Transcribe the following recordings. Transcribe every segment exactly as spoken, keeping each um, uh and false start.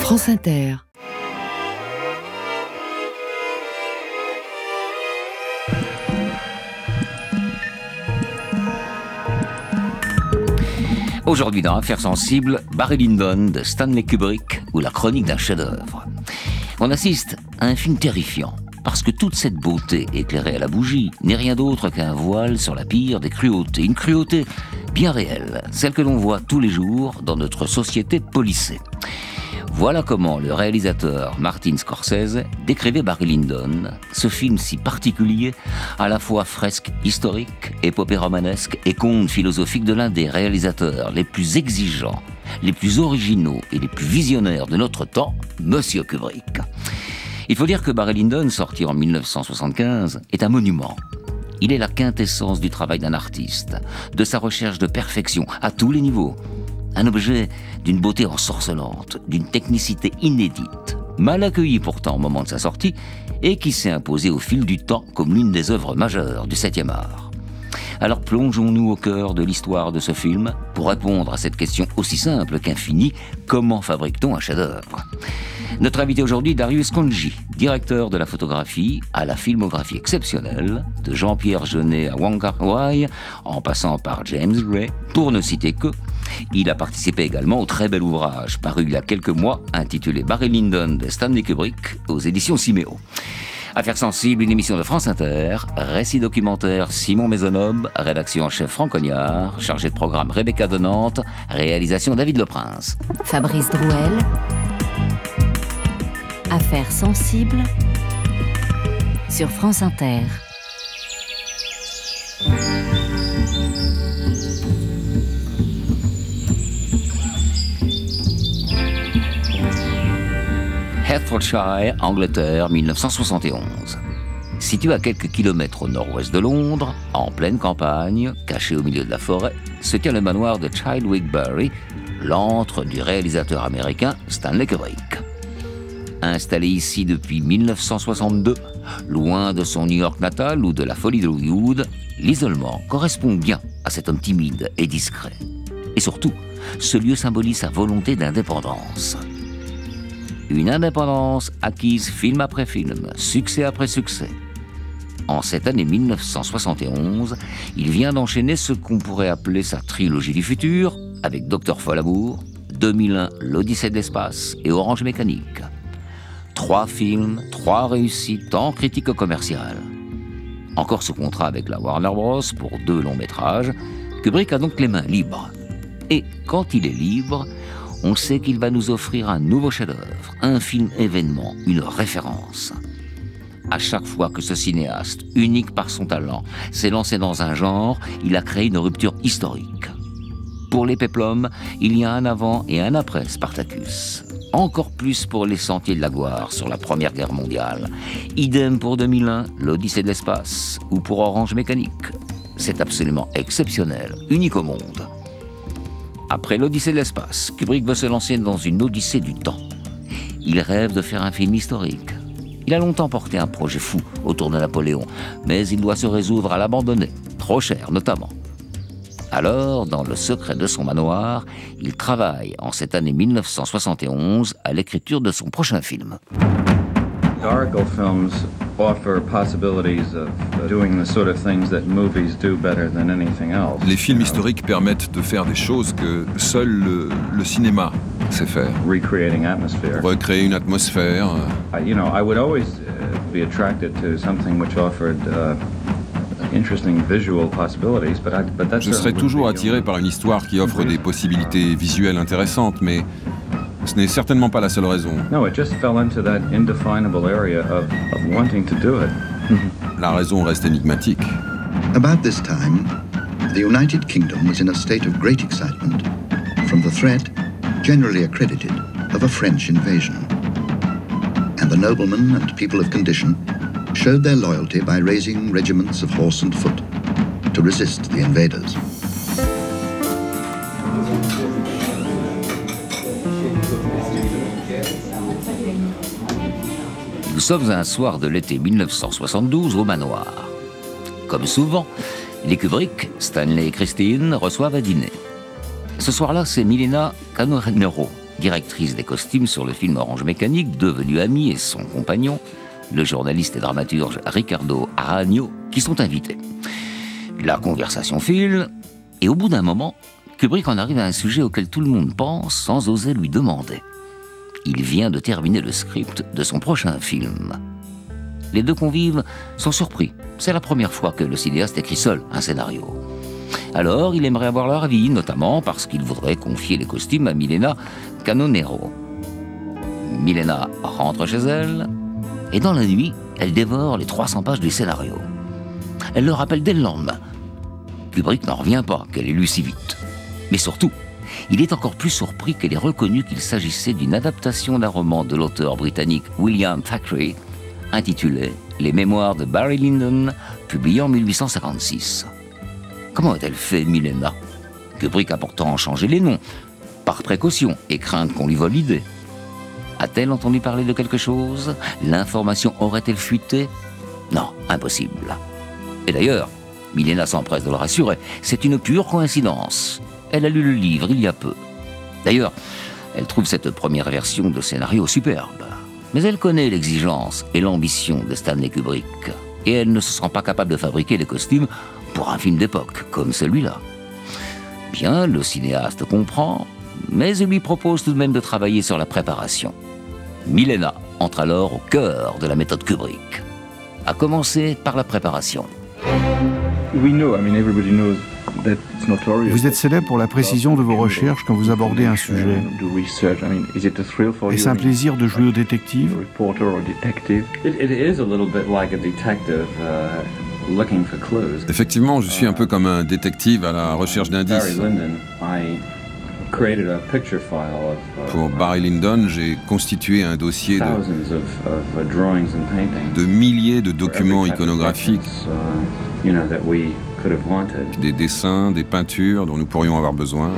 France Inter. Aujourd'hui dans Affaires sensibles, Barry Lyndon de Stanley Kubrick ou la chronique d'un chef-d'œuvre. On assiste à un film terrifiant, parce que toute cette beauté éclairée à la bougie n'est rien d'autre qu'un voile sur la pire des cruautés. Une cruauté bien réelle, celle que l'on voit tous les jours dans notre société policée. Voilà comment le réalisateur Martin Scorsese décrivait Barry Lyndon, ce film si particulier, à la fois fresque historique, épopée romanesque et conte philosophique de l'un des réalisateurs les plus exigeants, les plus originaux et les plus visionnaires de notre temps, Monsieur Kubrick. Il faut dire que Barry Lyndon, sorti en mille neuf cent soixante-quinze, est un monument. Il est la quintessence du travail d'un artiste, de sa recherche de perfection à tous les niveaux. Un objet d'une beauté ensorcelante, d'une technicité inédite, mal accueilli pourtant au moment de sa sortie, et qui s'est imposé au fil du temps comme l'une des œuvres majeures du septième art. Alors plongeons-nous au cœur de l'histoire de ce film pour répondre à cette question aussi simple qu'infinie: comment fabrique-t-on un chef-d'œuvre ? Notre invité aujourd'hui, Darius Khondji, directeur de la photographie à la filmographie exceptionnelle, de Jean-Pierre Jeunet à Wong Kar-wai, en passant par James Gray, pour ne citer que. Il a participé également au très bel ouvrage paru il y a quelques mois, intitulé Barry Lyndon de Stanley Kubrick, aux éditions Siméo. Affaires sensibles, une émission de France Inter, récit documentaire Simon Maisonneuve, rédaction en chef Franck Cognard, chargé de programme Rebecca de Nantes, réalisation David Leprince. Fabrice Drouel. Affaires sensibles sur France Inter. Hertfordshire, Angleterre, mille neuf cent soixante et onze. Situé à quelques kilomètres au nord-ouest de Londres, en pleine campagne, caché au milieu de la forêt, se tient le manoir de Childwick Bury, l'antre du réalisateur américain Stanley Kubrick. Installé ici depuis mille neuf cent soixante-deux, loin de son New York natal ou de la folie d'Hollywood, l'isolement correspond bien à cet homme timide et discret. Et surtout, ce lieu symbolise sa volonté d'indépendance. Une indépendance acquise film après film, succès après succès. En cette année mille neuf cent soixante et onze, il vient d'enchaîner ce qu'on pourrait appeler sa trilogie du futur, avec Docteur Folamour, deux mille un, L'Odyssée de l'espace et Orange Mécanique. Trois films, trois réussites, tant critiques que commerciales. Encore sous contrat avec la Warner Bros. Pour deux longs métrages, Kubrick a donc les mains libres. Et quand il est libre, on sait qu'il va nous offrir un nouveau chef-d'œuvre, un film événement, une référence. À chaque fois que ce cinéaste, unique par son talent, s'est lancé dans un genre, il a créé une rupture historique. Pour les péplums, il y a un avant et un après Spartacus. Encore plus pour Les Sentiers de la Gloire sur la Première Guerre mondiale. Idem pour deux mille un, L'Odyssée de l'espace, ou pour Orange Mécanique. C'est absolument exceptionnel, unique au monde. Après l'Odyssée de l'espace, Kubrick veut se lancer dans une odyssée du temps. Il rêve de faire un film historique. Il a longtemps porté un projet fou autour de Napoléon, mais il doit se résoudre à l'abandonner, trop cher notamment. Alors, dans le secret de son manoir, il travaille en cette année mille neuf cent soixante et onze à l'écriture de son prochain film. Historical films offer possibilities of doing the sort of things that movies do better than anything else. Les films historiques permettent de faire des choses que seul le, le cinéma sait faire. Recreating atmosphere. Recréer une atmosphère. I, you know, I would always uh, be attracted to something which offered uh, interesting visual possibilities, but I, but that's. Je serais toujours attiré par une histoire qui offre des possibilités visuelles intéressantes, mais ce n'est certainement pas la seule raison. No, it just fell into that indefinable area of, of wanting to do it. La raison reste énigmatique. About this time, the United Kingdom was in a state of great excitement from the threat, generally accredited, of a French invasion. And the noblemen and people of condition showed their loyalty by raising regiments of horse and foot to resist the invaders. Nous sommes un soir de l'été mille neuf cent soixante-douze au manoir. Comme souvent, les Kubrick, Stanley et Christine reçoivent à dîner. Ce soir-là, c'est Milena Canonero, directrice des costumes sur le film Orange Mécanique, devenue amie, et son compagnon, le journaliste et dramaturge Ricardo Aragno, qui sont invités. La conversation file, et au bout d'un moment, Kubrick en arrive à un sujet auquel tout le monde pense sans oser lui demander. Il vient de terminer le script de son prochain film. Les deux convives sont surpris. C'est la première fois que le cinéaste écrit seul un scénario. Alors, il aimerait avoir leur avis, notamment parce qu'il voudrait confier les costumes à Milena Canonero. Milena rentre chez elle, et dans la nuit, elle dévore les trois cents pages du scénario. Elle le rappelle dès le lendemain. Kubrick n'en revient pas qu'elle ait lu si vite. Mais surtout, il est encore plus surpris qu'elle ait reconnu qu'il s'agissait d'une adaptation d'un roman de l'auteur britannique William Thackeray, intitulé « Les mémoires de Barry Lyndon », publié en mille huit cent cinquante-six. Comment a-t-elle fait, Milena? Kubrick a pourtant changé les noms, par précaution et crainte qu'on lui vole l'idée. A-t-elle entendu parler de quelque chose? L'information aurait-elle fuité? Non, impossible. Et d'ailleurs, Milena s'empresse de le rassurer, c'est une pure coïncidence. Elle a lu le livre il y a peu. D'ailleurs, elle trouve cette première version de scénario superbe. Mais elle connaît l'exigence et l'ambition de Stanley Kubrick. Et elle ne se sent pas capable de fabriquer des costumes pour un film d'époque comme celui-là. Bien, le cinéaste comprend, mais il lui propose tout de même de travailler sur la préparation. Milena entre alors au cœur de la méthode Kubrick. À commencer par la préparation. We know, I mean, everybody knows that it's notorious. Vous êtes célèbre pour la précision de vos recherches quand vous abordez un sujet. Do research. I mean, is it a thrill for you? Est-ce un plaisir de jouer au détective? Reporter or detective? It, it is a little bit like a detective uh, looking for clues. Effectivement, je suis un peu comme un détective à la recherche d'indices. Barry Lyndon, I created a picture file of, uh, Pour Barry Lyndon, j'ai constitué un dossier de, thousands of, of uh, drawings and paintings. de milliers de documents iconographiques, Uh, you know, that we could have wanted. des dessins, des peintures dont nous pourrions avoir besoin.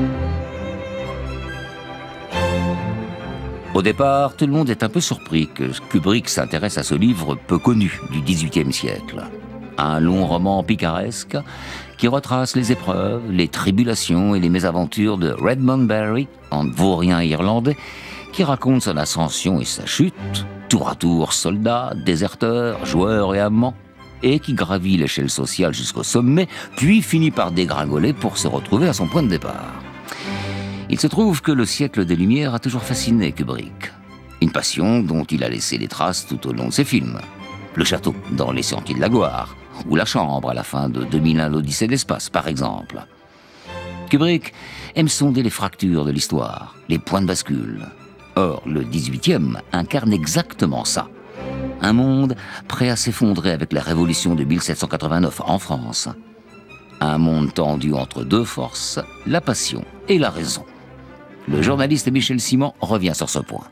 Au départ, tout le monde est un peu surpris que Kubrick s'intéresse à ce livre peu connu du dix-huitième siècle. Un long roman picaresque qui retrace les épreuves, les tribulations et les mésaventures de Redmond Barry, un vaurien irlandais, qui raconte son ascension et sa chute, tour à tour soldat, déserteur, joueur et amant, et qui gravit l'échelle sociale jusqu'au sommet, puis finit par dégringoler pour se retrouver à son point de départ. Il se trouve que le siècle des Lumières a toujours fasciné Kubrick. Une passion dont il a laissé des traces tout au long de ses films. Le château dans Les Sentiers de la Gloire, ou la chambre à la fin de deux mille un l'Odyssée de l'espace, par exemple. Kubrick aime sonder les fractures de l'histoire, les points de bascule. Or, le dix-huitième incarne exactement ça. Un monde prêt à s'effondrer avec la révolution de mille sept cent quatre-vingt-neuf en France. Un monde tendu entre deux forces, la passion et la raison. Le journaliste Michel Simon revient sur ce point.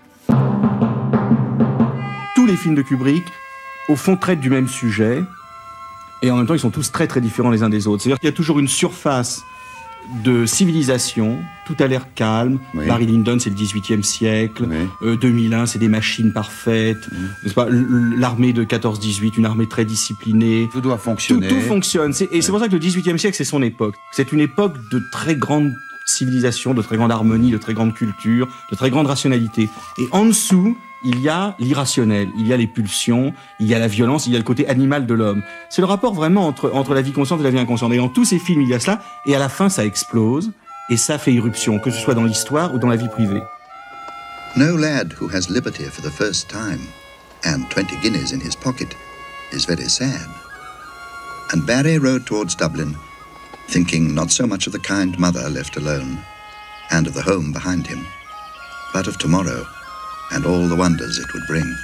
Tous les films de Kubrick, au fond, traitent du même sujet, et en même temps, ils sont tous très très différents les uns des autres. C'est-à-dire qu'il y a toujours une surface de civilisation, tout a l'air calme. Oui. Barry Lyndon, c'est le dix-huitième siècle. Oui. Euh, deux mille un, c'est des machines parfaites. Oui. N'est-ce pas? L- L'armée de quatorze dix-huit, une armée très disciplinée. Tout doit Tout, fonctionner. tout fonctionne. C'est- et c'est pour ça que le dix-huitième siècle, c'est son époque. C'est une époque de très grande civilisation, de très grande harmonie, de très grande culture, de très grande rationalité. Et en dessous, il y a l'irrationnel, il y a les pulsions, il y a la violence, il y a le côté animal de l'homme. C'est le rapport vraiment entre, entre la vie consciente et la vie inconsciente. Et dans tous ces films, il y a cela. Et à la fin, ça explose. Et ça fait irruption, que ce soit dans l'histoire ou dans la vie privée. No lad who has liberty for the first time and twenty guineas in his pocket is very sad. And Barry rode towards Dublin, thinking not so much of the kind mother left alone and of the home behind him, but of tomorrow and all the wonders it would bring.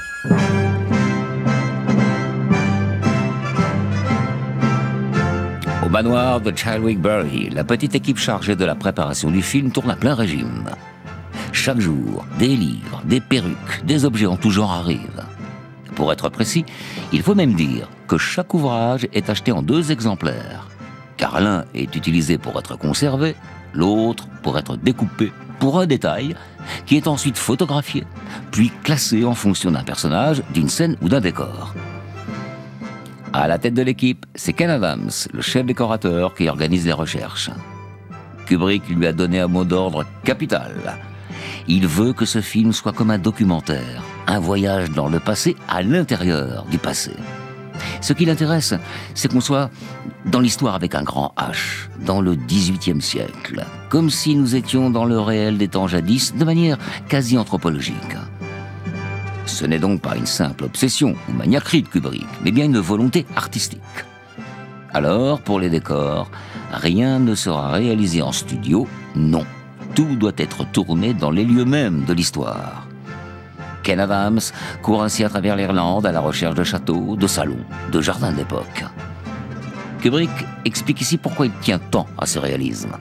Au manoir de Childwick-Bury, la petite équipe chargée de la préparation du film tourne à plein régime. Chaque jour, des livres, des perruques, des objets en tout genre arrivent. Pour être précis, il faut même dire que chaque ouvrage est acheté en deux exemplaires, car l'un est utilisé pour être conservé, l'autre pour être découpé pour un détail qui est ensuite photographié, puis classé en fonction d'un personnage, d'une scène ou d'un décor. À la tête de l'équipe, c'est Ken Adams, le chef décorateur qui organise les recherches. Kubrick lui a donné un mot d'ordre capital. Il veut que ce film soit comme un documentaire, un voyage dans le passé à l'intérieur du passé. Ce qui l'intéresse, c'est qu'on soit dans l'histoire avec un grand H, dans le dix-huitième siècle, comme si nous étions dans le réel des temps jadis, de manière quasi anthropologique. Ce n'est donc pas une simple obsession ou maniaquerie de Kubrick, mais bien une volonté artistique. Alors, pour les décors, rien ne sera réalisé en studio, non. Tout doit être tourné dans les lieux mêmes de l'histoire. Ken Adams court ainsi à travers l'Irlande à la recherche de châteaux, de salons, de jardins d'époque. Kubrick explique ici pourquoi il tient tant à ce réalisme.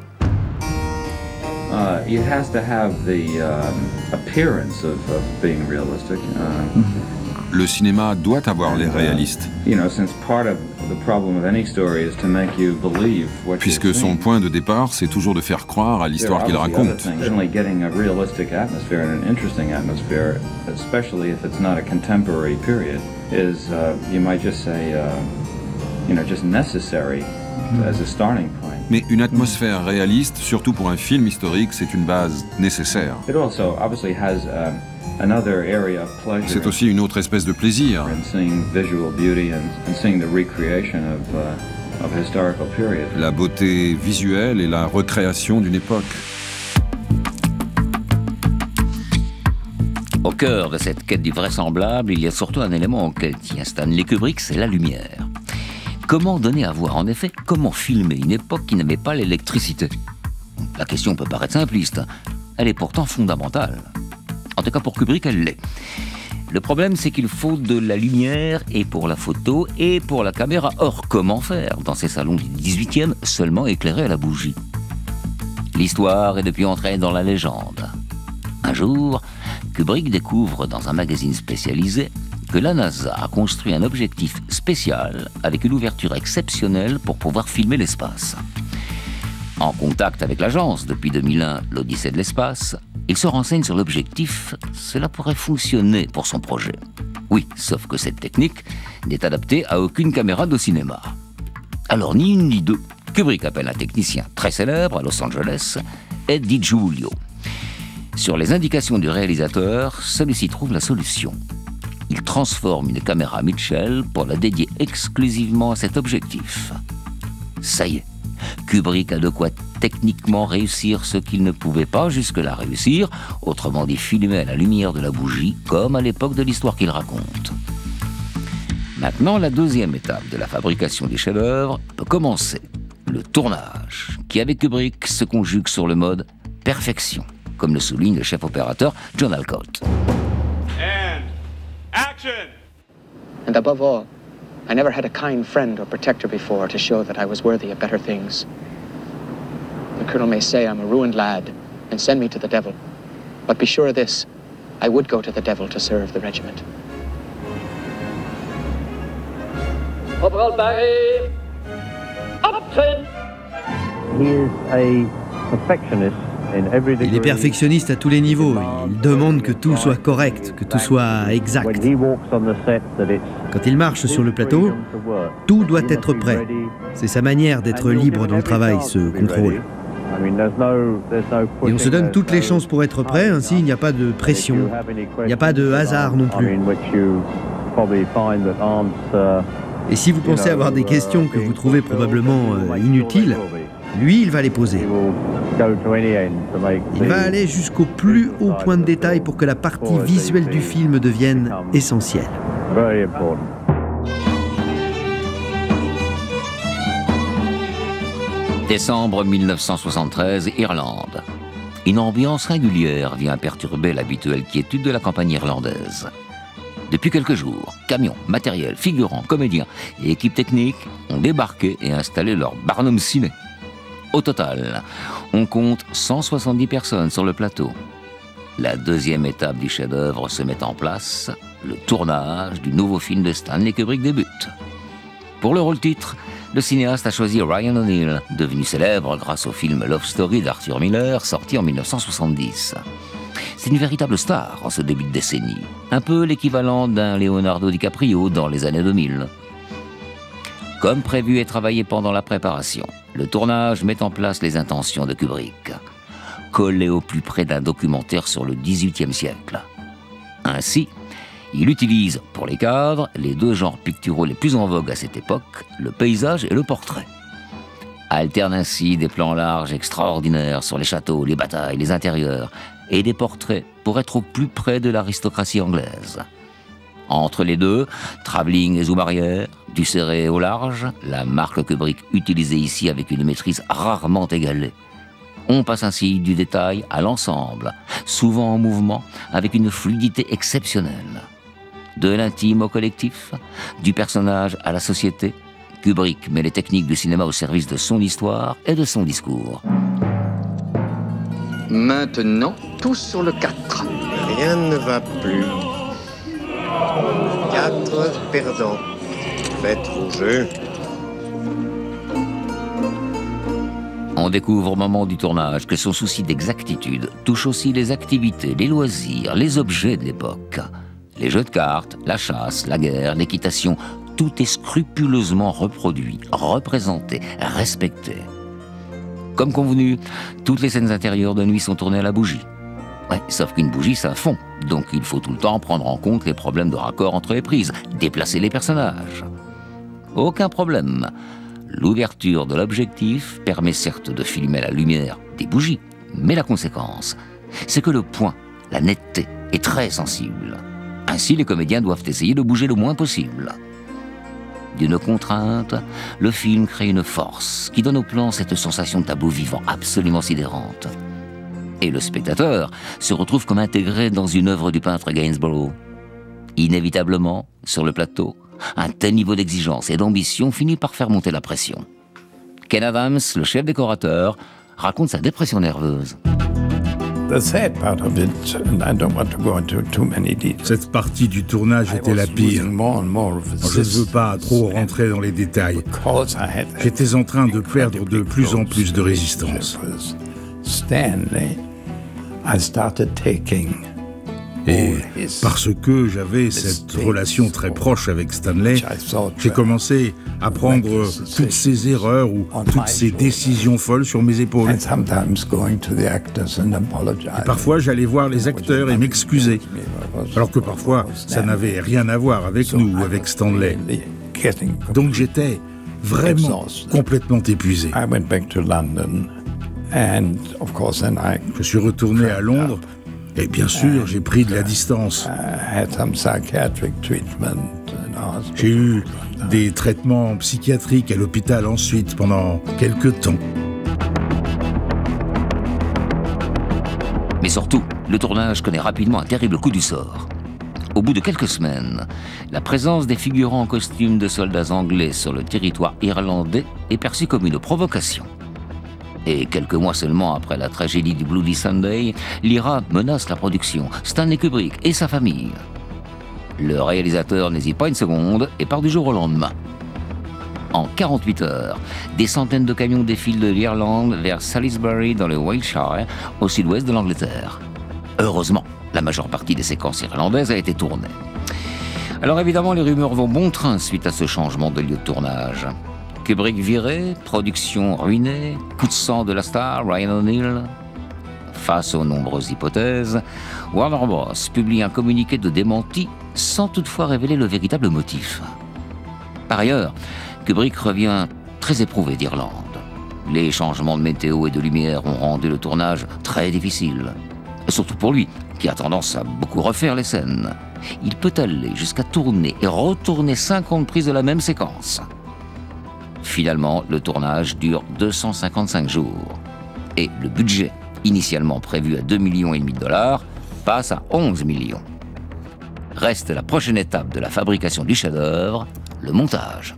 Uh, it has to have the um, appearance of, of being realistic. Uh, Le cinéma doit avoir l'air réaliste, you know, since part of the problem of any story is to make you believe what puisque you're son seeing. point de départ, c'est toujours de faire croire à l'histoire qu'il raconte. Certainly getting a realistic atmosphere and an interesting atmosphere, especially if it's not a contemporary period, is, uh, you might just say, uh, you know, just necessary as a starting point. Mais une atmosphère réaliste, surtout pour un film historique, c'est une base nécessaire. It also obviously has um, another area of pleasure. C'est aussi une autre espèce de plaisir. In seeing visual beauty and, and seeing the recreation of, uh, of a historical period. La beauté visuelle et la recréation d'une époque. Au cœur de cette quête du vraisemblable, il y a surtout un élément auquel tient Stanley Kubrick, c'est la lumière. Comment donner à voir, en effet, comment filmer une époque qui n'avait pas l'électricité? La question peut paraître simpliste, elle est pourtant fondamentale. En tout cas pour Kubrick, elle l'est. Le problème, c'est qu'il faut de la lumière et pour la photo et pour la caméra. Or, comment faire dans ces salons du dix-huitième seulement éclairés à la bougie? L'histoire est depuis entrée dans la légende. Un jour, Kubrick découvre dans un magazine spécialisé que la NASA a construit un objectif spécial avec une ouverture exceptionnelle pour pouvoir filmer l'espace. En contact avec l'agence depuis deux mille un, l'Odyssée de l'espace, il se renseigne sur l'objectif. Cela pourrait fonctionner pour son projet. Oui, sauf que cette technique n'est adaptée à aucune caméra de cinéma. Alors ni une ni deux, Kubrick appelle un technicien très célèbre à Los Angeles, Ed DiGiulio. Sur les indications du réalisateur, celui-ci trouve la solution. Il transforme une caméra Mitchell pour la dédier exclusivement à cet objectif. Ça y est, Kubrick a de quoi techniquement réussir ce qu'il ne pouvait pas jusque-là réussir, autrement dit filmer à la lumière de la bougie, comme à l'époque de l'histoire qu'il raconte. Maintenant, la deuxième étape de la fabrication du chef-d'œuvre peut commencer. Le tournage, qui avec Kubrick se conjugue sur le mode perfection, comme le souligne le chef opérateur John Alcott. And action! And above all, I never had a kind friend or protector before to show that I was worthy of better things. The colonel may say I'm a ruined lad and send me to the devil, but be sure of this, I would go to the devil to serve the regiment. Corporal Barry, Upton! He is a perfectionist. Il est perfectionniste à tous les niveaux. Il demande que tout soit correct, que tout soit exact. Quand il marche sur le plateau, tout doit être prêt. C'est sa manière d'être libre dans le travail, ce contrôle. Et on se donne toutes les chances pour être prêt, ainsi il n'y a pas de pression, il n'y a pas de hasard non plus. Et si vous pensez avoir des questions que vous trouvez probablement euh, inutiles, lui, il va les poser. Il va aller jusqu'au plus haut point de détail pour que la partie visuelle du film devienne essentielle. Décembre mille neuf cent soixante-treize, Irlande. Une ambiance régulière vient perturber l'habituelle quiétude de la campagne irlandaise. Depuis quelques jours, camions, matériel, figurants, comédiens et équipes techniques ont débarqué et installé leur Barnum Ciné. Au total, on compte cent soixante-dix personnes sur le plateau. La deuxième étape du chef-d'œuvre se met en place, le tournage du nouveau film de Stanley Kubrick débute. Pour le rôle-titre, le cinéaste a choisi Ryan O'Neal, devenu célèbre grâce au film Love Story d'Arthur Miller, sorti en mille neuf cent soixante-dix. C'est une véritable star en ce début de décennie, un peu l'équivalent d'un Leonardo DiCaprio dans les années deux mille. Comme prévu et travaillé pendant la préparation, le tournage met en place les intentions de Kubrick. collé au plus près d'un documentaire sur le dix-huitième siècle. Ainsi, il utilise, pour les cadres, les deux genres picturaux les plus en vogue à cette époque, le paysage et le portrait. Alterne ainsi des plans larges extraordinaires sur les châteaux, les batailles, les intérieurs, et des portraits pour être au plus près de l'aristocratie anglaise. Entre les deux, travelling et zoom arrière, du serré au large, la marque Kubrick utilisée ici avec une maîtrise rarement égalée. On passe ainsi du détail à l'ensemble, souvent en mouvement, avec une fluidité exceptionnelle. De l'intime au collectif, du personnage à la société, Kubrick met les techniques du cinéma au service de son histoire et de son discours. Maintenant, tous sur le quatre. Rien ne va plus. Quatre perdants. Faites vos jeux. On découvre au moment du tournage que son souci d'exactitude touche aussi les activités, les loisirs, les objets de l'époque. Les jeux de cartes, la chasse, la guerre, l'équitation, tout est scrupuleusement reproduit, représenté, respecté. Comme convenu, toutes les scènes intérieures de nuit sont tournées à la bougie. Ouais, sauf qu'une bougie, ça fond, donc il faut tout le temps prendre en compte les problèmes de raccord entre les prises, déplacer les personnages. Aucun problème. L'ouverture de l'objectif permet certes de filmer la lumière des bougies, mais la conséquence, c'est que le point, la netteté, est très sensible. Ainsi, les comédiens doivent essayer de bouger le moins possible. D'une contrainte, le film crée une force qui donne au plan cette sensation de tableau vivant absolument sidérante. Et le spectateur se retrouve comme intégré dans une œuvre du peintre Gainsborough. Inévitablement, sur le plateau, un tel niveau d'exigence et d'ambition finit par faire monter la pression. Ken Adams, le chef décorateur, raconte sa dépression nerveuse. Cette partie du tournage était la pire. Je ne veux pas trop rentrer dans les détails. J'étais en train de perdre de plus en plus de résistance. Et parce que j'avais cette relation très proche avec Stanley, j'ai commencé à prendre toutes ces erreurs ou toutes ces décisions folles sur mes épaules. Et parfois, j'allais voir les acteurs et m'excuser, alors que parfois, ça n'avait rien à voir avec nous ou avec Stanley. Donc j'étais vraiment complètement épuisé. Je suis retourné à Londres. Et bien sûr, j'ai pris de la distance. J'ai eu des traitements psychiatriques à l'hôpital ensuite, pendant quelques temps. Mais surtout, le tournage connaît rapidement un terrible coup du sort. Au bout de quelques semaines, la présence des figurants en costume de soldats anglais sur le territoire irlandais est perçue comme une provocation. Et quelques mois seulement après la tragédie du Bloody Sunday, l'I R A menace la production, Stanley Kubrick et sa famille. Le réalisateur n'hésite pas une seconde et part du jour au lendemain. En quarante-huit heures, des centaines de camions défilent de l'Irlande vers Salisbury dans le Wiltshire, au sud-ouest de l'Angleterre. Heureusement, la majeure partie des séquences irlandaises a été tournée. Alors évidemment, les rumeurs vont bon train suite à ce changement de lieu de tournage. Kubrick viré, production ruinée, coup de sang de la star Ryan O'Neal. Face aux nombreuses hypothèses, Warner Bros. Publie un communiqué de démenti sans toutefois révéler le véritable motif. Par ailleurs, Kubrick revient très éprouvé d'Irlande. Les changements de météo et de lumière ont rendu le tournage très difficile. Et surtout pour lui, qui a tendance à beaucoup refaire les scènes. Il peut aller jusqu'à tourner et retourner cinquante prises de la même séquence. Finalement, le tournage dure deux cent cinquante-cinq jours. Et le budget, initialement prévu à deux virgule cinq millions de dollars, passe à onze millions. Reste la prochaine étape de la fabrication du chef-d'œuvre, le montage.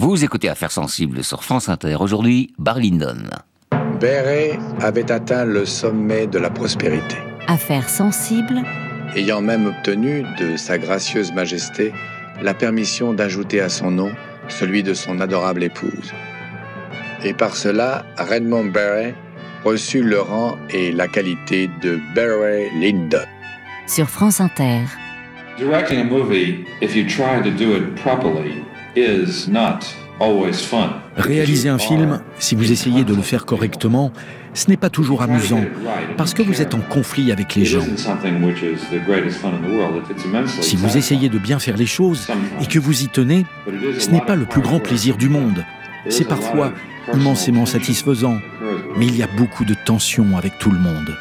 Vous écoutez Affaires sensibles sur France Inter. Aujourd'hui, Barry Lyndon. Barry avait atteint le sommet de la prospérité. Affaires sensibles. Ayant même obtenu de sa gracieuse majesté la permission d'ajouter à son nom celui de son adorable épouse. Et par cela, Redmond Barry reçut le rang et la qualité de Barry Lyndon. Sur France Inter. Directing a movie, if you try to do it properly, is not always fun. Réaliser un film, si vous essayez de le faire correctement, ce n'est pas toujours amusant, parce que vous êtes en conflit avec les gens. Si vous essayez de bien faire les choses et que vous y tenez, ce n'est pas le plus grand plaisir du monde. C'est parfois immensément satisfaisant, mais il y a beaucoup de tension avec tout le monde.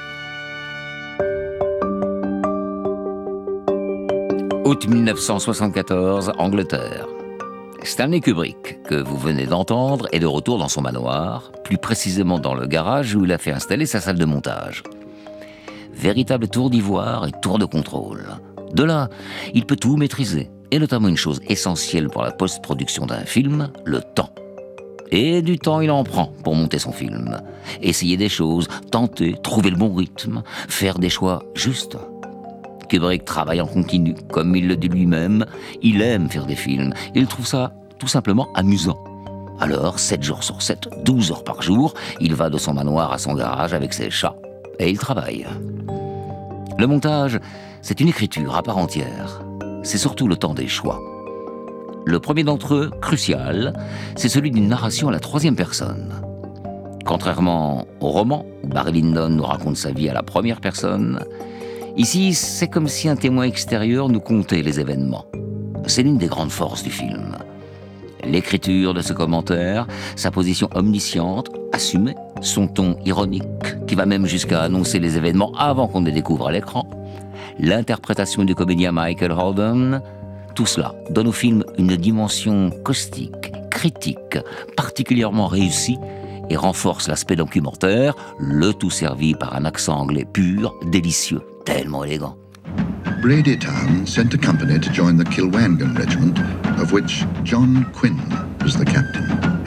Août mille neuf cent soixante-quatorze, Angleterre. Stanley Kubrick, que vous venez d'entendre, est de retour dans son manoir, plus précisément dans le garage où il a fait installer sa salle de montage. Véritable tour d'ivoire et tour de contrôle. De là, il peut tout maîtriser, et notamment une chose essentielle pour la post-production d'un film, le temps. Et du temps, il en prend pour monter son film. Essayer des choses, tenter, trouver le bon rythme, faire des choix justes. Kubrick travaille en continu, comme il le dit lui-même. Il aime faire des films. Il trouve ça tout simplement amusant. Alors, sept jours sur sept, douze heures par jour, il va de son manoir à son garage avec ses chats. Et il travaille. Le montage, c'est une écriture à part entière. C'est surtout le temps des choix. Le premier d'entre eux, crucial, c'est celui d'une narration à la troisième personne. Contrairement au roman, où Barry Lyndon nous raconte sa vie à la première personne, ici, c'est comme si un témoin extérieur nous contait les événements. C'est l'une des grandes forces du film. L'écriture de ce commentaire, sa position omnisciente, assumée, son ton ironique, qui va même jusqu'à annoncer les événements avant qu'on ne les découvre à l'écran, l'interprétation du comédien Michael Holden, tout cela donne au film une dimension caustique, critique, particulièrement réussie et renforce l'aspect documentaire, le tout servi par un accent anglais pur, délicieux, tellement élégant. Brady Town sent a company to join the Kilwangan regiment, of which John Quinn was the captain.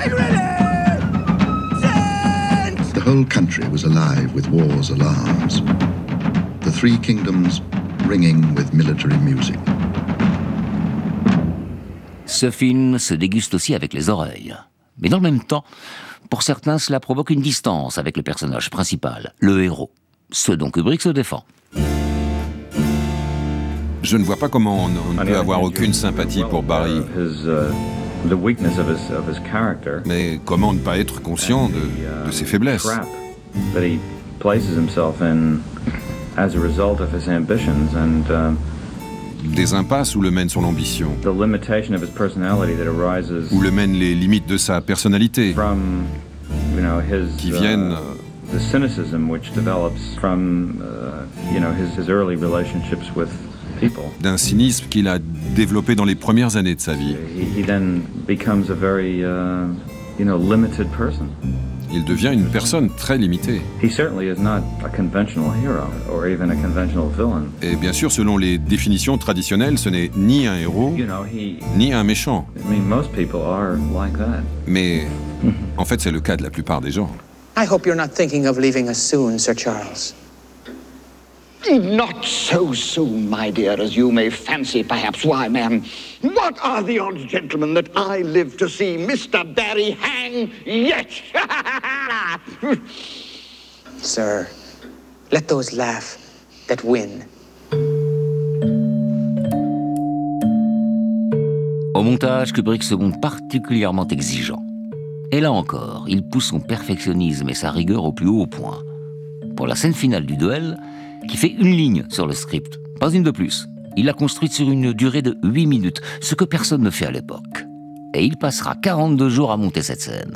The whole country was alive with war's alarms. The three kingdoms ringing with military music. Ce film se déguste aussi avec les oreilles. Mais dans le même temps, pour certains, cela provoque une distance avec le personnage principal, le héros. Ce dont Kubrick se défend. Je ne vois pas comment on ne peut avoir aucune sympathie pour Barry. Mais comment ne pas être conscient de, de ses faiblesses? Des impasses où le mène son ambition, où le mènent les limites de sa personnalité, qui viennent d'un cynisme qu'il a développé dans les premières années de sa vie. Il devient une personne très limitée. Et bien sûr, selon les définitions traditionnelles, ce n'est ni un héros, ni un méchant. Mais en fait, c'est le cas de la plupart des gens. I hope you're not thinking of leaving us soon, Sir Charles. Not so soon, my dear, as you may fancy, perhaps. Why, ma'am, what are the odds, gentlemen, that I live to see Mister Barry hang yet? Sir, let those laugh that win. Au montage, Kubrick se montre particulièrement exigeant. Et là encore, il pousse son perfectionnisme et sa rigueur au plus haut point. Pour la scène finale du duel, qui fait une ligne sur le script, pas une de plus. Il l'a construite sur une durée de huit minutes, ce que personne ne fait à l'époque. Et il passera quarante-deux jours à monter cette scène.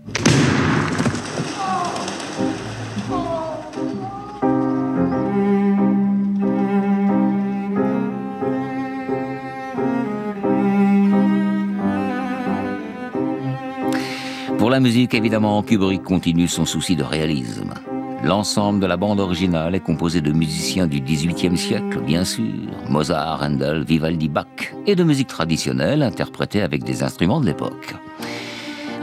Pour la musique, évidemment, Kubrick continue son souci de réalisme. L'ensemble de la bande originale est composé de musiciens du dix-huitième siècle, bien sûr, Mozart, Handel, Vivaldi, Bach, et de musique traditionnelle interprétée avec des instruments de l'époque.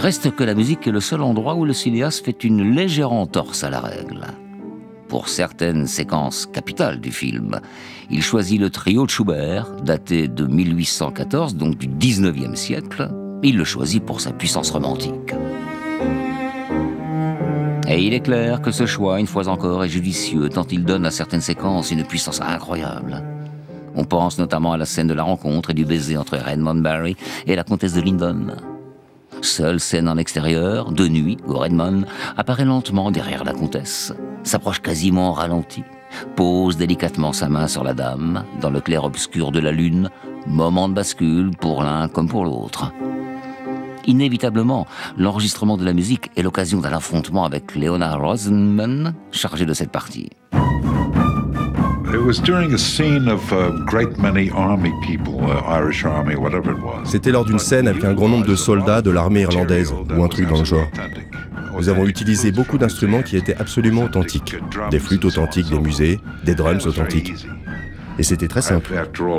Reste que la musique est le seul endroit où le cinéaste fait une légère entorse à la règle. Pour certaines séquences capitales du film, il choisit le trio de Schubert, daté de mille huit cent quatorze, donc du dix-neuvième siècle. Il le choisit pour sa puissance romantique. Et il est clair que ce choix, une fois encore, est judicieux, tant il donne à certaines séquences une puissance incroyable. On pense notamment à la scène de la rencontre et du baiser entre Redmond Barry et la comtesse de Lyndon. Seule scène en extérieur, de nuit, où Redmond apparaît lentement derrière la comtesse, s'approche quasiment en ralenti, pose délicatement sa main sur la dame, dans le clair-obscur de la lune, moment de bascule pour l'un comme pour l'autre. Inévitablement, l'enregistrement de la musique est l'occasion d'un affrontement avec Leonard Rosenman, chargé de cette partie. C'était lors d'une scène avec un grand nombre de soldats de l'armée irlandaise, ou un truc dans le genre. Nous avons utilisé beaucoup d'instruments qui étaient absolument authentiques. Des flûtes authentiques des musées, des drums authentiques. Et c'était très simple.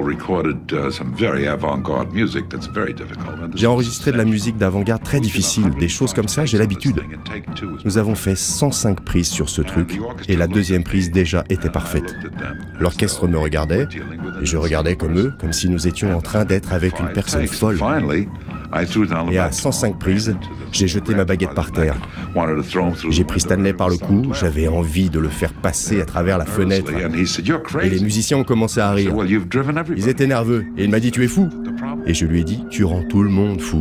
J'ai enregistré de la musique d'avant-garde très difficile, des choses comme ça, j'ai l'habitude. Nous avons fait cent cinq prises sur ce truc, et la deuxième prise déjà était parfaite. L'orchestre me regardait, et je regardais comme eux, comme si nous étions en train d'être avec une personne folle. Et à cent cinq prises, j'ai jeté ma baguette par terre. J'ai pris Stanley par le cou, j'avais envie de le faire passer à travers la fenêtre. Et les musiciens ont commencé à rire. Ils étaient nerveux, et il m'a dit « Tu es fou !» Et je lui ai dit « Tu rends tout le monde fou !»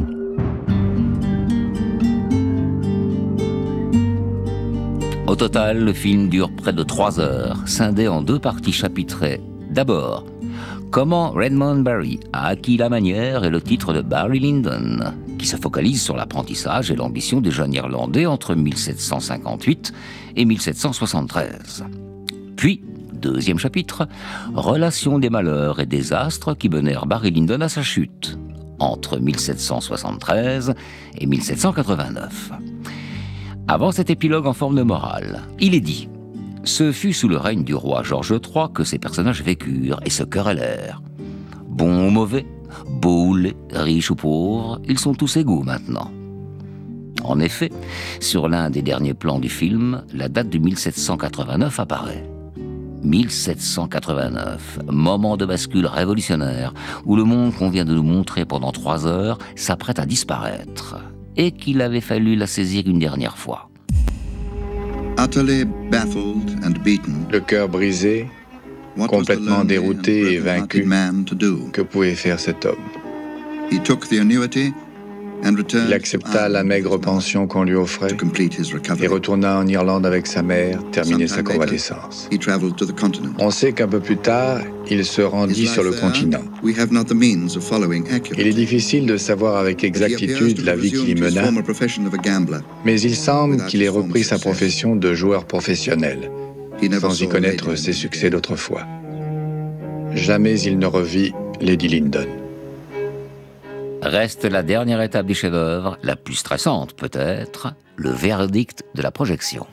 Au total, le film dure près de trois heures, scindé en deux parties chapitrées. D'abord, comment Redmond Barry a acquis la manière et le titre de Barry Lyndon, qui se focalise sur l'apprentissage et l'ambition des jeunes Irlandais entre mille sept cent cinquante-huit et mille sept cent soixante-treize. Puis, deuxième chapitre, relation des malheurs et désastres qui menèrent Barry Lyndon à sa chute, entre mille sept cent soixante-treize et mille sept cent quatre-vingt-neuf. Avant cet épilogue en forme de morale, il est dit: ce fut sous le règne du roi George trois que ces personnages vécurent et se querellèrent. Bons ou mauvais, beaux ou laids, riches ou pauvres, ils sont tous égaux maintenant. En effet, sur l'un des derniers plans du film, la date de mille sept cent quatre-vingt-neuf apparaît. mille sept cent quatre-vingt-neuf, moment de bascule révolutionnaire où le monde qu'on vient de nous montrer pendant trois heures s'apprête à disparaître et qu'il avait fallu la saisir une dernière fois. Utterly baffled and beaten, le cœur brisé, complètement dérouté et vaincu, que pouvait faire cet homme? He took the annuity and returned. Il accepta la maigre pension qu'on lui offrait et retourna en Irlande avec sa mère, terminer sa convalescence. On sait qu'un peu plus tard, il se rendit sur le continent. Il est difficile de savoir avec exactitude la vie qu'il y mena, mais il semble qu'il ait repris sa profession de joueur professionnel, sans y connaître ses succès d'autrefois. Jamais il ne revit Lady Lyndon. Reste la dernière étape du chef-d'œuvre, la plus stressante peut-être, le verdict de la projection.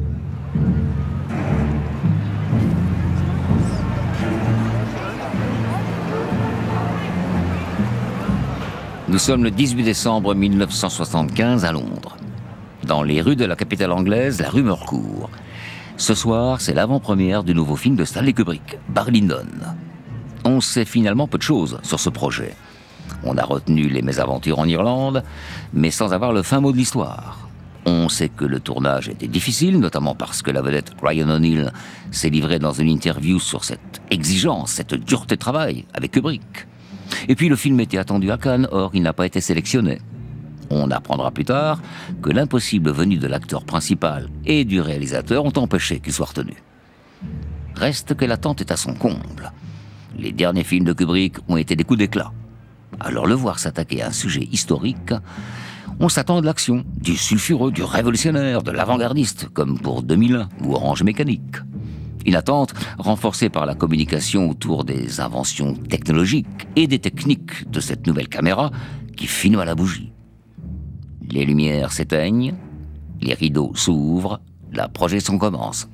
Nous sommes le dix-huit décembre mille neuf cent soixante-quinze à Londres. Dans les rues de la capitale anglaise, la rumeur court. Ce soir, c'est l'avant-première du nouveau film de Stanley Kubrick, Barry Lyndon. On sait finalement peu de choses sur ce projet. On a retenu les mésaventures en Irlande, mais sans avoir le fin mot de l'histoire. On sait que le tournage était difficile, notamment parce que la vedette Ryan O'Neal s'est livrée dans une interview sur cette exigence, cette dureté de travail avec Kubrick. Et puis le film était attendu à Cannes, or il n'a pas été sélectionné. On apprendra plus tard que l'impossible venu de l'acteur principal et du réalisateur ont empêché qu'il soit retenu. Reste que l'attente est à son comble. Les derniers films de Kubrick ont été des coups d'éclat. Alors le voir s'attaquer à un sujet historique, on s'attend de l'action, du sulfureux, du révolutionnaire, de l'avant-gardiste, comme pour deux mille un ou Orange Mécanique. Une attente renforcée par la communication autour des inventions technologiques et des techniques de cette nouvelle caméra qui finit à la bougie. Les lumières s'éteignent, les rideaux s'ouvrent, la projection commence.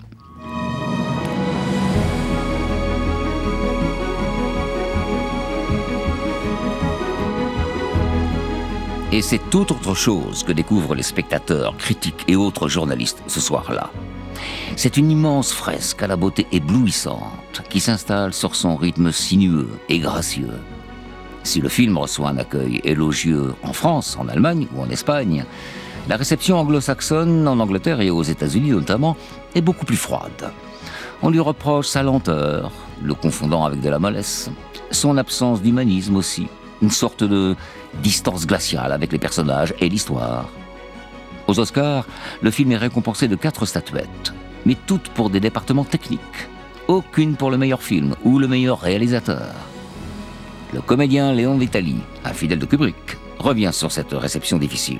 Et c'est tout autre chose que découvrent les spectateurs, critiques et autres journalistes ce soir-là. C'est une immense fresque à la beauté éblouissante qui s'installe sur son rythme sinueux et gracieux. Si le film reçoit un accueil élogieux en France, en Allemagne ou en Espagne, la réception anglo-saxonne, en Angleterre et aux États-Unis notamment, est beaucoup plus froide. On lui reproche sa lenteur, le confondant avec de la mollesse, son absence d'humanisme aussi, une sorte de distance glaciale avec les personnages et l'histoire. Aux Oscars, le film est récompensé de quatre statuettes, mais toutes pour des départements techniques. Aucune pour le meilleur film ou le meilleur réalisateur. Le comédien Léon Vitali, un fidèle de Kubrick, revient sur cette réception difficile.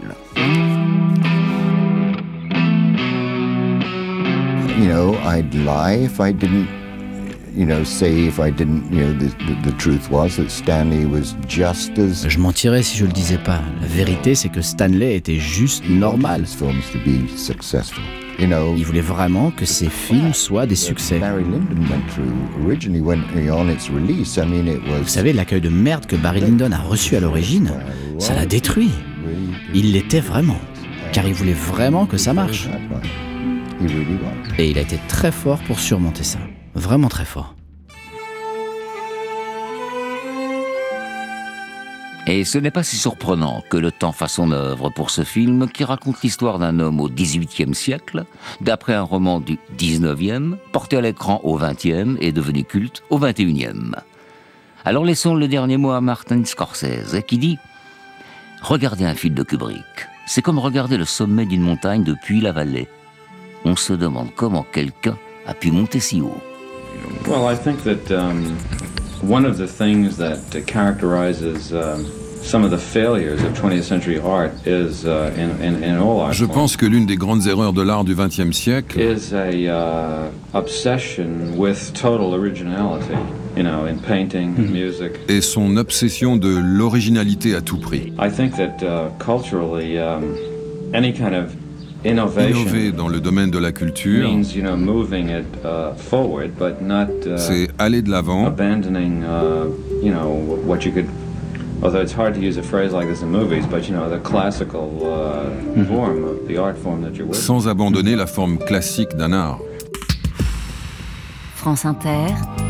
You know, I'd lie if I didn't, you know, say if I didn't, you know, the, the, the truth was that Stanley was just as... Je mentirais si je le disais pas. La vérité, c'est que Stanley était juste normal. Il voulait vraiment que ses films soient des succès. Vous savez, l'accueil de merde que Barry Lyndon a reçu à l'origine, ça l'a détruit. Il l'était vraiment, car il voulait vraiment que ça marche. Et il a été très fort pour surmonter ça. Vraiment très fort. Et ce n'est pas si surprenant que le temps fasse son œuvre pour ce film qui raconte l'histoire d'un homme au dix-huitième siècle, d'après un roman du dix-neuvième, porté à l'écran au vingtième et devenu culte au vingt et unième. Alors laissons le dernier mot à Martin Scorsese, qui dit « Regardez un film de Kubrick, c'est comme regarder le sommet d'une montagne depuis la vallée. On se demande comment quelqu'un a pu monter si haut. » Well, I think that um, one of the things that uh, characterizes um, some of the failures of twentieth century art is uh, in, in, in all art. Je pense que l'une des grandes erreurs de l'art du vingtième siècle is a uh, obsession with total originality, you know, in painting, mm-hmm. music. Et son obsession de l'originalité à tout prix. I think that uh, culturally, um, any kind of Innover dans le domaine de la culture, c'est aller de l'avant, sans abandonner la forme classique d'un art. France Inter.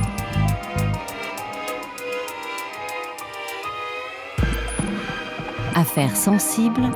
Affaires sensibles.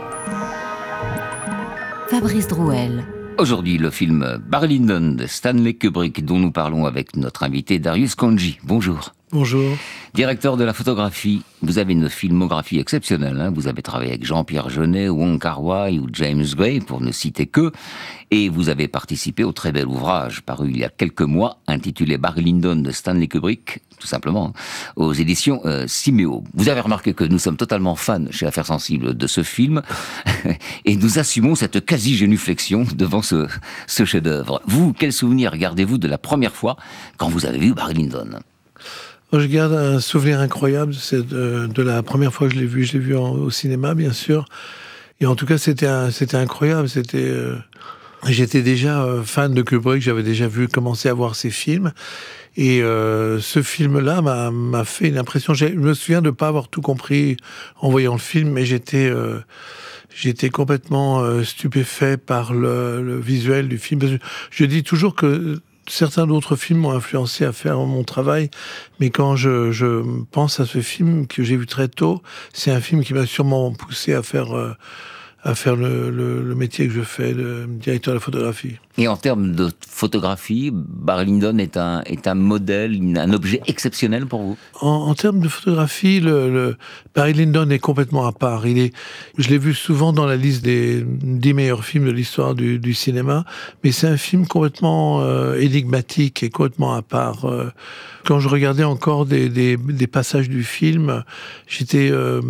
Fabrice Drouel. Aujourd'hui, le film Barry Lyndon de Stanley Kubrick, dont nous parlons avec notre invité Darius Khondji. Bonjour. Bonjour. Directeur de la photographie, vous avez une filmographie exceptionnelle. Hein. Vous avez travaillé avec Jean-Pierre Jeunet, Wong Kar-wai ou James Gray, pour ne citer que. Et vous avez participé au très bel ouvrage, paru il y a quelques mois, intitulé Barry Lyndon de Stanley Kubrick, tout simplement, aux éditions euh, Siméo. Vous avez remarqué que nous sommes totalement fans chez Affaires Sensibles de ce film, et nous assumons cette quasi-génuflexion devant ce, ce chef-d'œuvre. Vous, quel souvenir gardez-vous de la première fois quand vous avez vu Barry Lyndon ? Je garde un souvenir incroyable c'est de, de la première fois que je l'ai vu. Je l'ai vu en, au cinéma, bien sûr. Et en tout cas, c'était, un, c'était incroyable. C'était, euh, j'étais déjà euh, fan de Kubrick. J'avais déjà vu commencer à voir ses films. Et euh, ce film-là m'a, m'a fait une impression. J'ai, je me souviens de ne pas avoir tout compris en voyant le film, mais j'étais, euh, j'étais complètement euh, stupéfait par le, le visuel du film. Parce que je dis toujours que certains d'autres films m'ont influencé à faire mon travail, mais quand je, je pense à ce film que j'ai vu très tôt, c'est un film qui m'a sûrement poussé à faire, euh, à faire le, le, le métier que je fais de directeur de la photographie. Et en termes de photographie, Barry Lyndon est un, est un modèle, un objet exceptionnel pour vous ? En, en termes de photographie, le, le Barry Lyndon est complètement à part. Il est, je l'ai vu souvent dans la liste des dix meilleurs films de l'histoire du, du cinéma, mais c'est un film complètement euh, énigmatique et complètement à part. Euh, quand je regardais encore des, des, des passages du film, j'étais euh,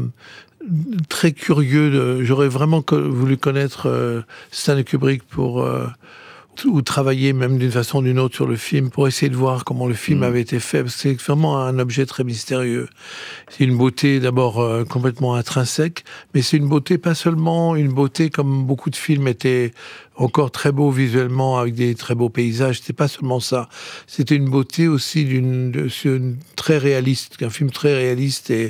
très curieux. De, j'aurais vraiment co- voulu connaître euh, Stanley Kubrick pour... Euh, ou travailler même d'une façon ou d'une autre sur le film pour essayer de voir comment le film mmh. avait été fait. Parce que c'est vraiment un objet très mystérieux. C'est une beauté d'abord euh, complètement intrinsèque, mais c'est une beauté pas seulement une beauté comme beaucoup de films étaient encore très beaux visuellement avec des très beaux paysages. C'était pas seulement ça. C'était une beauté aussi d'une, de, d'une très réaliste, un film très réaliste et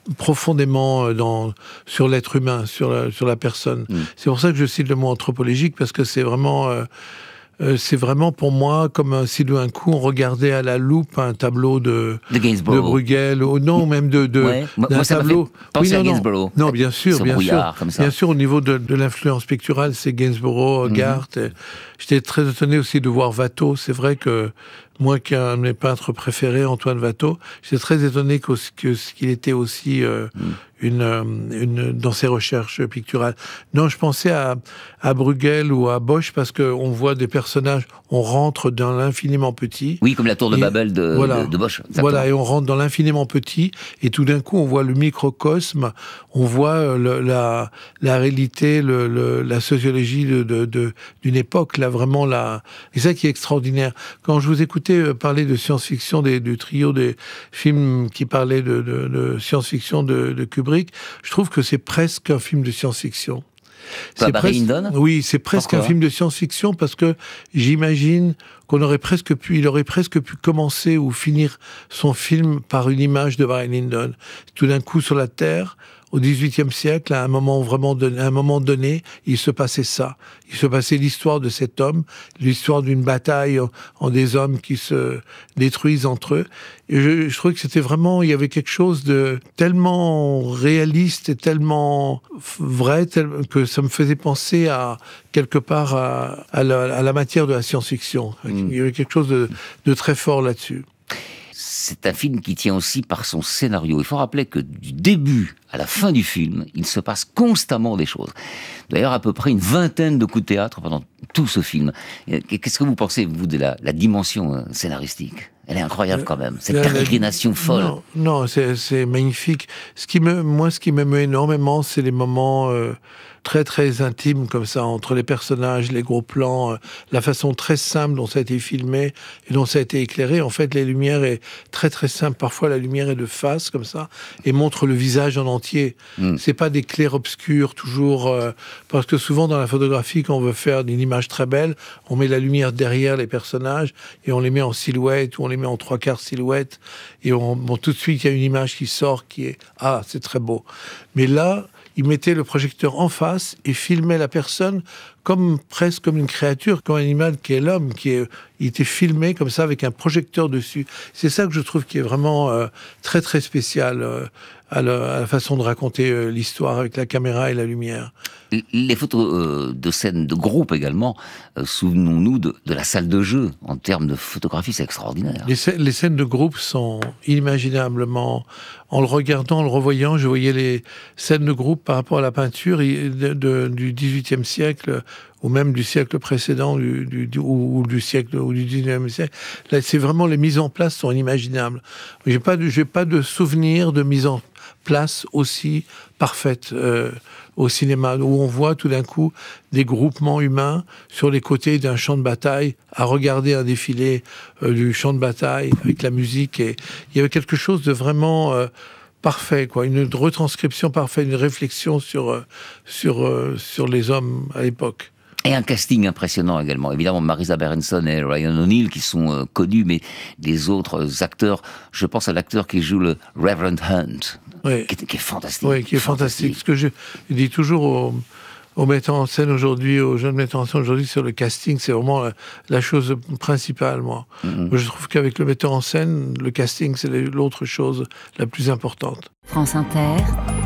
profondément dans, sur l'être humain, sur la, sur la personne. Mm. C'est pour ça que je cite le mot anthropologique, parce que c'est vraiment... Euh, Euh, c'est vraiment pour moi comme si d'un coup on regardait à la loupe un tableau de, de, de Bruegel, ou non, même de, de ouais. d'un moi, ça tableau. Oui, non, à non. Gainsborough. Non, bien sûr, bien sûr. Comme ça. Bien sûr, au niveau de, de l'influence picturale, c'est Gainsborough, Hogarth. Mm-hmm. J'étais très étonné aussi de voir Watteau. C'est vrai que moi, qui est un de mes peintres préférés, Antoine Watteau, j'étais très étonné que, que, qu'il était aussi euh, mm. une, une, dans ses recherches picturales. Non, je pensais à, à Bruegel ou à Bosch, parce qu'on voit des personnages, on rentre dans l'infiniment petit. Oui, comme la tour de et, Babel de, voilà, de, de Bosch. Exactement. Voilà, et on rentre dans l'infiniment petit, et tout d'un coup, on voit le microcosme, on voit le, la, la réalité, le, le, la sociologie de, de, de, d'une époque, là, vraiment, là. Et ça qui est extraordinaire. Quand je vous écoutais parler de science-fiction, des, du trio des films qui parlaient de, de, de science-fiction de, de Kubrick, je trouve que c'est presque un film de science-fiction. C'est presque, oui, c'est presque Pourquoi un film de science-fiction, parce que j'imagine qu'on aurait presque pu, il aurait presque pu commencer ou finir son film par une image de Barry Lyndon. Tout d'un coup, sur la Terre, au dix-huitième siècle, à un moment vraiment donné, à un moment donné, il se passait ça. Il se passait l'histoire de cet homme, l'histoire d'une bataille en, en des hommes qui se détruisent entre eux. Et je, je trouvais que c'était vraiment, il y avait quelque chose de tellement réaliste et tellement vrai, tel, que ça me faisait penser à, quelque part, à, à, la, à la matière de la science-fiction. Mmh. Il y avait quelque chose de, de très fort là-dessus. C'est un film qui tient aussi par son scénario. Il faut rappeler que du début à la fin du film, il se passe constamment des choses. D'ailleurs, à peu près une vingtaine de coups de théâtre pendant tout ce film. Qu'est-ce que vous pensez, vous, de la, la dimension scénaristique ? Elle est incroyable quand même, cette pérégrination folle. Non, non c'est, c'est magnifique. Ce qui me, moi, ce qui m'émeut énormément, c'est les moments euh, très, très intimes comme ça, entre les personnages, les gros plans, euh, la façon très simple dont ça a été filmé et dont ça a été éclairé. En fait, les lumières est très, très simple. Parfois, la lumière est de face, comme ça, et montre le visage en entier. Mm. C'est pas des clairs-obscurs, toujours... Euh, parce que souvent, dans la photographie, quand on veut faire une image très belle, on met la lumière derrière les personnages et on les met en silhouette, ou on les met en trois quarts silhouette, et on, bon, tout de suite, il y a une image qui sort qui est « Ah, c'est très beau ». Mais là, il mettait le projecteur en face et filmait la personne comme presque comme une créature, comme un animal qui est l'homme, qui est, il était filmé comme ça avec un projecteur dessus. C'est ça que je trouve qui est vraiment euh, très très spécial euh, à, la, à la façon de raconter euh, l'histoire avec la caméra et la lumière. Les photos euh, de scènes de groupe également, euh, souvenons-nous de, de la salle de jeu, en termes de photographie, c'est extraordinaire. Les, scè- les scènes de groupe sont inimaginablement... En le regardant, en le revoyant, je voyais les scènes de groupe par rapport à la peinture de, de, du dix-huitième siècle, ou même du siècle précédent, du, du, du, ou, ou du siècle ou du dix-neuvième siècle. Là, c'est vraiment, les mises en place sont inimaginables. J'ai pas de, j'ai pas de souvenir de mise en place aussi parfaite euh, au cinéma, où on voit tout d'un coup des groupements humains sur les côtés d'un champ de bataille, à regarder un défilé euh, du champ de bataille avec la musique. Et il y avait quelque chose de vraiment euh, parfait, quoi, une retranscription parfaite, une réflexion sur euh, sur euh, sur les hommes à l'époque. Et un casting impressionnant également. Évidemment, Marisa Berenson et Ryan O'Neal qui sont euh, connus, mais les autres acteurs, je pense à l'acteur qui joue le Reverend Hunt, oui. qui, est, qui est fantastique. Oui, qui est fantastique. fantastique. Ce que je, je dis toujours aux, aux metteurs en scène aujourd'hui, aux jeunes metteurs en scène aujourd'hui, sur le casting, c'est vraiment la, la chose principale, moi. Mm-hmm. Je trouve qu'avec le metteur en scène, le casting, c'est l'autre chose la plus importante. France Inter.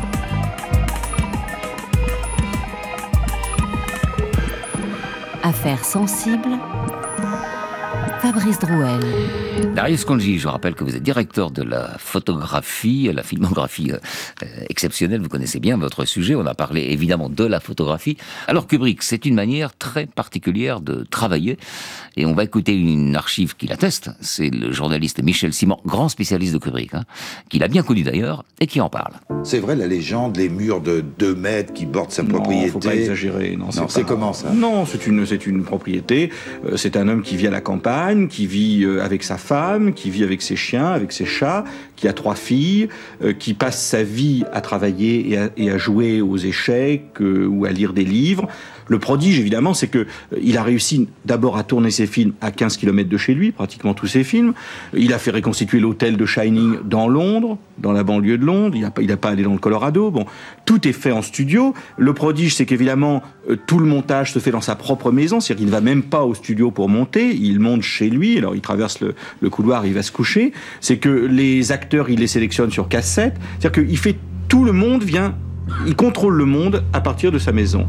Affaires sensibles, Fabrice Drouel. Darius Khondji, je rappelle que vous êtes directeur de la photographie, la filmographie euh, exceptionnelle, vous connaissez bien votre sujet, on a parlé évidemment de la photographie. Alors Kubrick, c'est une manière très particulière de travailler, et on va écouter une archive qui l'atteste, c'est le journaliste Michel Simon, grand spécialiste de Kubrick, hein, qui l'a bien connu d'ailleurs, et qui en parle. C'est vrai, la légende, les murs de deux mètres qui bordent sa non, propriété... Non, faut pas exagérer. Non, non c'est, pas... comment ça? Non, c'est une, c'est une propriété, euh, c'est un homme qui vit à la campagne, qui vit euh, avec sa femme, qui vit avec ses chiens, avec ses chats, qui qui a trois filles, euh, qui passe sa vie à travailler et à, et à jouer aux échecs euh, ou à lire des livres. Le prodige, évidemment, c'est que euh, il a réussi d'abord à tourner ses films à quinze kilomètres de chez lui, pratiquement tous ses films. Il a fait reconstituer l'hôtel de Shining dans Londres, dans la banlieue de Londres. Il n'a pas, il a pas allé dans le Colorado. Bon, tout est fait en studio. Le prodige, c'est qu'évidemment, euh, tout le montage se fait dans sa propre maison. C'est-à-dire qu'il ne va même pas au studio pour monter. Il monte chez lui. Alors, il traverse le, le couloir, il va se coucher. C'est que les acteurs, il les sélectionne sur cassette. C'est-à-dire qu'il fait tout le monde vient, il contrôle le monde à partir de sa maison.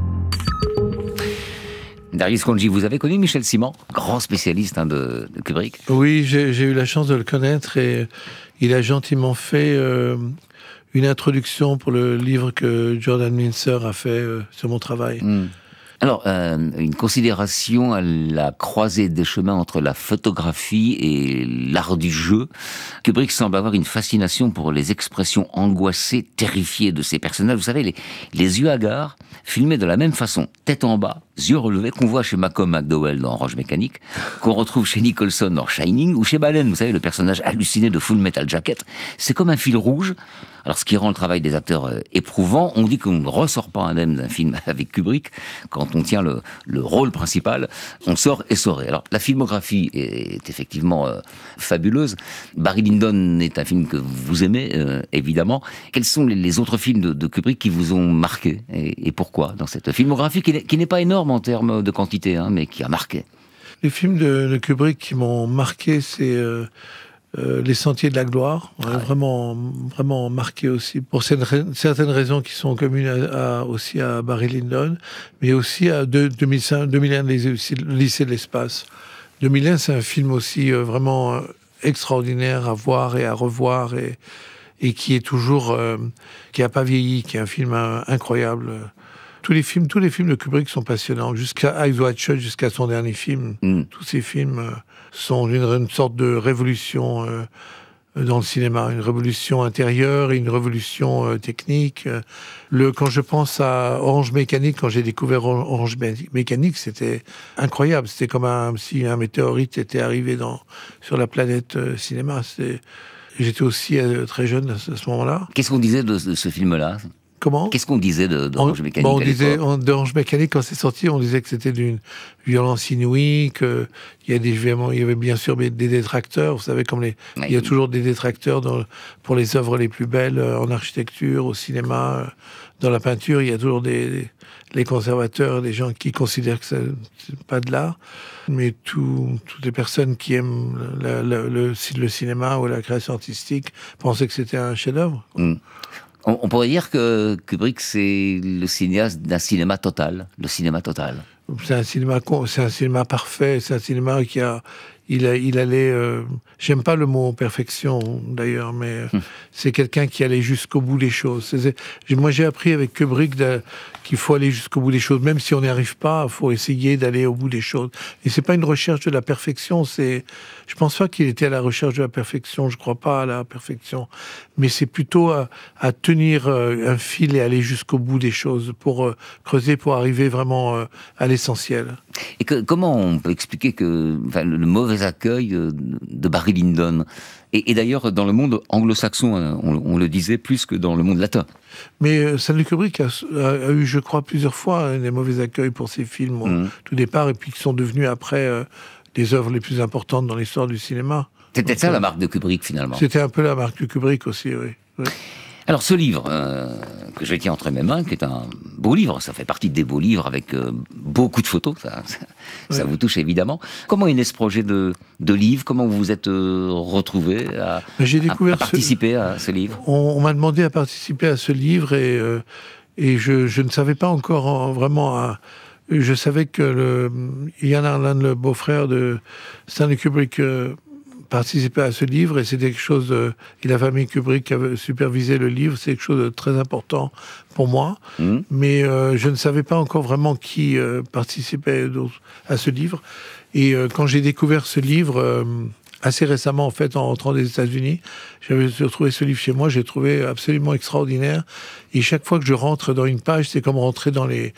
Darius Khondji, vous avez connu Michel Simon, grand spécialiste hein, de, de Kubrick? Oui, j'ai, j'ai eu la chance de le connaître et il a gentiment fait euh, une introduction pour le livre que Jordan Mintzer a fait euh, sur mon travail. Mm. Alors, euh, une considération à la croisée des chemins entre la photographie et l'art du jeu. Kubrick semble avoir une fascination pour les expressions angoissées, terrifiées de ses personnages. Vous savez, les, les yeux hagards, filmés de la même façon, tête en bas, yeux relevés, qu'on voit chez Malcolm McDowell dans Orange Mécanique, qu'on retrouve chez Nicholson dans Shining, ou chez Balen, vous savez, le personnage halluciné de Full Metal Jacket. C'est comme un fil rouge. Alors, ce qui rend le travail des acteurs euh, éprouvant, on dit qu'on ne ressort pas indemne d'un film avec Kubrick. Quand on tient le, le rôle principal, on sort essoré. Alors, la filmographie est, est effectivement euh, fabuleuse. Barry Lyndon est un film que vous aimez, euh, évidemment. Quels sont les, les autres films de, de Kubrick qui vous ont marqué et, et pourquoi dans cette filmographie qui n'est, qui n'est pas énorme en termes de quantité, hein, mais qui a marqué? Les films de, de Kubrick qui m'ont marqué, c'est... Euh... Euh, Les Sentiers de la Gloire, ah ouais. vraiment, vraiment marqué aussi pour certaines raisons qui sont communes à, à, aussi à Barry Lyndon, mais aussi à de, deux mille cinq, deux mille un, le lycée de l'espace. deux mille un, c'est un film aussi euh, vraiment euh, extraordinaire à voir et à revoir et, et qui est toujours, euh, qui n'a pas vieilli, qui est un film euh, incroyable. Tous les films, tous les films de Kubrick sont passionnants, jusqu'à Eyes Wide Shut, jusqu'à son dernier film. Mm. Tous ces films euh, sont une, une sorte de révolution euh, dans le cinéma, une révolution intérieure et une révolution euh, technique. Le, quand je pense à Orange Mécanique, quand j'ai découvert Orange Mécanique, c'était incroyable. C'était comme un, si un météorite était arrivé dans, sur la planète euh, cinéma. C'est, j'étais aussi euh, très jeune à ce, à ce moment-là. Qu'est-ce qu'on disait de, de ce film-là ? Comment ? Qu'est-ce qu'on disait de, d'Orange Mécanique bon, on disait, on, d'Orange Mécanique, quand c'est sorti, on disait que c'était d'une violence inouïe, qu'il y, a des, il y avait bien sûr des détracteurs. Vous savez, comme les, oui. il y a toujours des détracteurs dans, pour les œuvres les plus belles, en architecture, au cinéma, dans la peinture. Il y a toujours des, des les conservateurs, des gens qui considèrent que c'est, c'est pas de l'art. Mais tout, toutes les personnes qui aiment la, la, le, le cinéma ou la création artistique pensaient que c'était un chef-d'œuvre. Mm. On pourrait dire que Kubrick, c'est le cinéaste d'un cinéma total, le cinéma total. C'est un cinéma, c'est un cinéma parfait, c'est un cinéma qui a, il, a, il allait, euh, j'aime pas le mot perfection d'ailleurs, mais hum. c'est quelqu'un qui allait jusqu'au bout des choses. C'est, c'est, moi, j'ai appris avec Kubrick de, qu'il faut aller jusqu'au bout des choses, même si on n'y arrive pas, il faut essayer d'aller au bout des choses. Et c'est pas une recherche de la perfection, c'est, je pense pas qu'il était à la recherche de la perfection, je crois pas à la perfection, mais c'est plutôt à, à tenir un fil et aller jusqu'au bout des choses pour euh, creuser, pour arriver vraiment euh, à l'essentiel. Et que, comment on peut expliquer que enfin, le, le mauvais accueil de Barry Lyndon, et, et d'ailleurs dans le monde anglo-saxon, on, on le disait plus que dans le monde latin. Mais Stanley Kubrick a, a, a eu, je crois, plusieurs fois hein, des mauvais accueils pour ses films au mmh. tout départ, et puis qui sont devenus après euh, des œuvres les plus importantes dans l'histoire du cinéma. C'était ça la marque de Kubrick finalement. C'était un peu la marque de Kubrick aussi, oui. oui. Alors ce livre euh, que je tiens entre mes mains, qui est un beau livre, ça fait partie des beaux livres avec euh, beaucoup de photos, ça, ça, oui. ça vous touche évidemment. Comment est né ce projet de, de livre ? Comment vous vous êtes euh, retrouvé à, J'ai découvert à, à participer ce... à ce livre ? on, on m'a demandé à participer à ce livre et, euh, et je, je ne savais pas encore en, vraiment... À, je savais que le, Ian Harlan, le beau-frère de Stanley Kubrick, euh, participait à ce livre et c'était quelque chose de, et la famille Kubrick avait supervisé le livre, c'est quelque chose de très important pour moi, mmh. mais euh, je ne savais pas encore vraiment qui euh, participait à ce livre et euh, quand j'ai découvert ce livre euh, assez récemment en fait en rentrant des États-Unis, j'avais retrouvé ce livre chez moi, j'ai trouvé absolument extraordinaire et chaque fois que je rentre dans une page, c'est comme rentrer dans les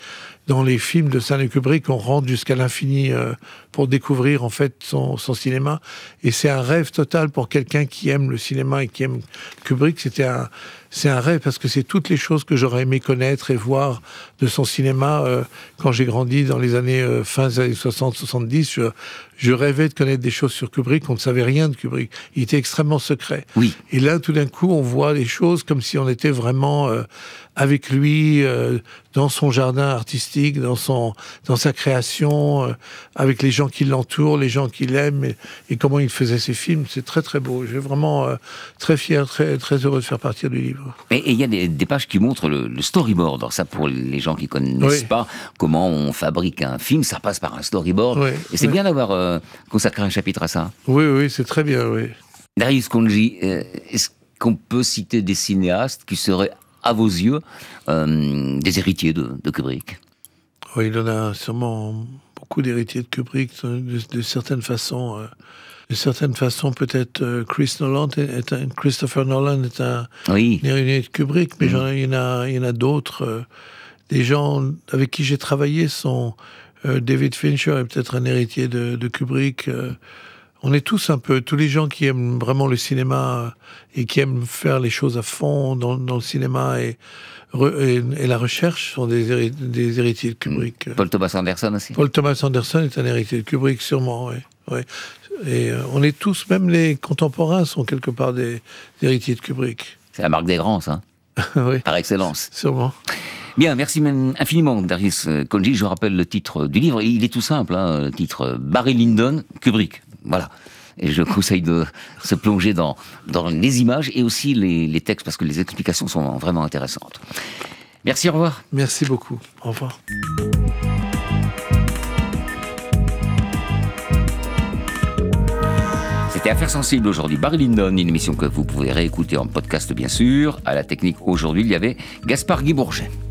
dans les films de Stanley Kubrick, on rentre jusqu'à l'infini euh, pour découvrir en fait son, son cinéma. Et c'est un rêve total pour quelqu'un qui aime le cinéma et qui aime Kubrick. C'était un, c'est un rêve parce que c'est toutes les choses que j'aurais aimé connaître et voir de son cinéma euh, quand j'ai grandi dans les années euh, fin des années soixante soixante-dix. Je, je rêvais de connaître des choses sur Kubrick. On ne savait rien de Kubrick. Il était extrêmement secret. Oui. Et là, tout d'un coup, on voit les choses comme si on était vraiment euh, avec lui euh, dans son jardin artistique, dans son, dans sa création, euh, avec les gens qui l'entourent, les gens qui l'aiment et, et comment il faisait ses films. C'est très très beau. Je suis vraiment euh, très fier, très très heureux de faire partie du livre. Et il y a des, des pages qui montrent le, le storyboard. Alors ça, pour les gens qui connaissent Oui. pas comment on fabrique un film, ça passe par un storyboard. Oui, Et c'est oui. bien d'avoir euh, consacré un chapitre à ça. Oui, oui, c'est très bien, oui. Darius Khondji, euh, est-ce qu'on peut citer des cinéastes qui seraient, à vos yeux, euh, des héritiers de, de Kubrick? Oui, il en a sûrement beaucoup d'héritiers de Kubrick, de, de certaines façons. Euh, de certaines façons, peut-être euh, Chris Nolan est, est un, Christopher Nolan est un, oui. un héritier de Kubrick, mais mmh. j'en, il y en a, il y en a d'autres. Euh, des gens avec qui j'ai travaillé sont euh, David Fincher est peut-être un héritier de, de Kubrick. Euh, on est tous un peu, tous les gens qui aiment vraiment le cinéma et qui aiment faire les choses à fond dans, dans le cinéma et, et, et la recherche sont des, héri- des héritiers de Kubrick. Paul Thomas Anderson aussi. Paul Thomas Anderson est un héritier de Kubrick, sûrement, oui. oui. Et euh, on est tous, même les contemporains sont quelque part des, des héritiers de Kubrick. C'est la marque des grands, ça. Oui. Par excellence. Sûrement. Bien, merci infiniment, Darius Khondji. Je rappelle le titre du livre. Il est tout simple, hein, le titre Barry Lyndon, Kubrick. Voilà. Et je conseille de se plonger dans, dans les images et aussi les, les textes, parce que les explications sont vraiment intéressantes. Merci, au revoir. Merci beaucoup. Au revoir. C'était Affaires sensibles aujourd'hui. Barry Lyndon, une émission que vous pouvez réécouter en podcast, bien sûr. À la technique aujourd'hui, il y avait Gaspard Guy Bourget.